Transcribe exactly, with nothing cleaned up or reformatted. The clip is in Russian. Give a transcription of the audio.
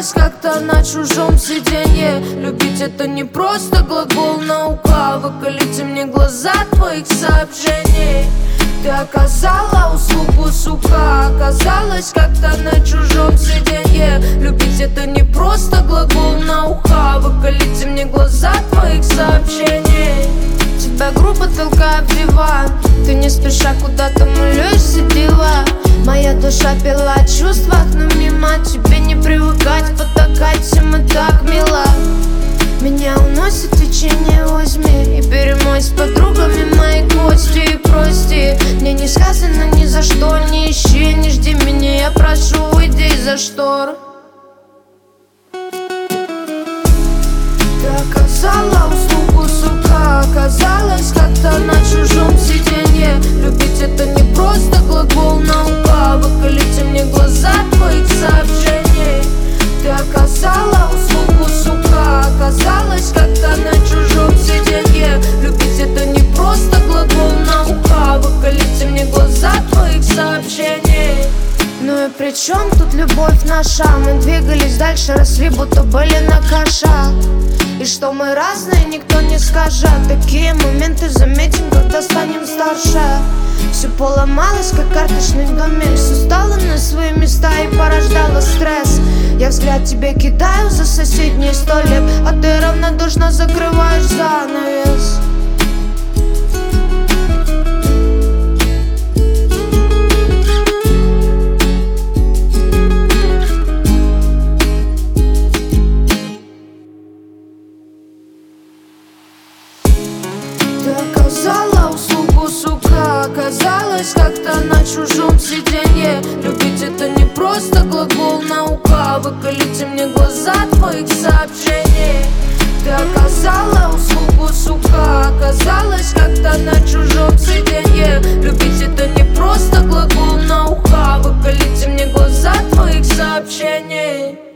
оказалась как-то на чужом сиденье. Любить это не просто глагол, наука. Выколите мне глаза твоих сообщений. Ты оказала услугу, сука. Оказалась как-то на чужом сиденье. Любить это не просто глагол, наука. Выколите мне глаза твоих сообщений. Тебя грубо толкаю в диван. Ты не спеша куда-то молюсь, дела. Моя душа пила о чувствах, но мимо тебе не привыкать, потакать всем и так мило. Меня уносит течение, возьми и перемой с подругами мои гости. И прости, мне не сказано ни за что, не ищи, не жди меня, я прошу, уйди из-за штор. Ты оказала услугу, сука. Оказалась как-то на чужом сиденье. Любить это не просто глагол, наука. Выколите мне глаза твоих сообщений. Ты оказала услугу, сука. Оказалась как-то на чужом сиденье. Любить это не просто глагол, наука. Выколите мне глаза твоих сообщений. Ну и при чем тут любовь наша? Мы двигались дальше, росли, будто были на кашах. И что мы разные, никто не скажет. Такие моменты заметим, когда станем старше. Все поломалось, как карточный домик. Все стало на свои места и порождало стресс. Я взгляд тебе кидаю за соседний столик, а ты равнодушно закрываешь занавес. Ты оказала услугу, сука. Оказалась как-то на чужом сиденье. Любить это не просто глагол, наука. Выколите мне глаза твоих сообщений. Ты оказала услугу, сука. Оказалась как-то на чужом сиденье. Любить это не просто глагол, наука. Выколите мне глаза твоих сообщений.